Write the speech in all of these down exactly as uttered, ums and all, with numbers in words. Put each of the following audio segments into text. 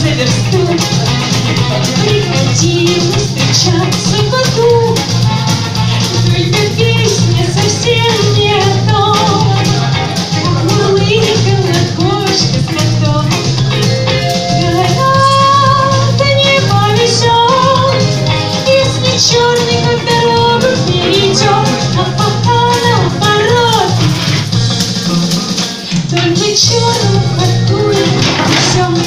за версту. Приходилось встречаться в аду, только песня совсем не о том. Мурлыкала кошка с котом. Говорят, не повезет, если черный как дорогу перейдет, а пока наоборот. Только черному коту и везет.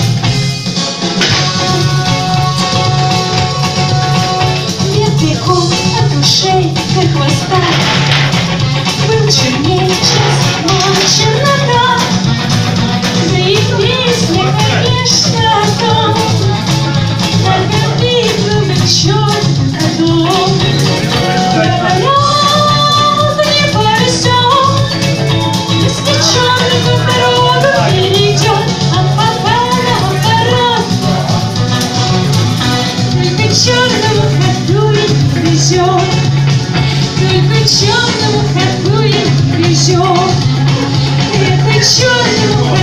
От ушей до хвоста был черней, чем сама чернота. Да и песня, конечно, о том, только ты был как черный котом. Говорят, не повезет, если черный как дорогу перейдет, а пока наоборот. Только черному коту и везет, только черному коту и везет, это черному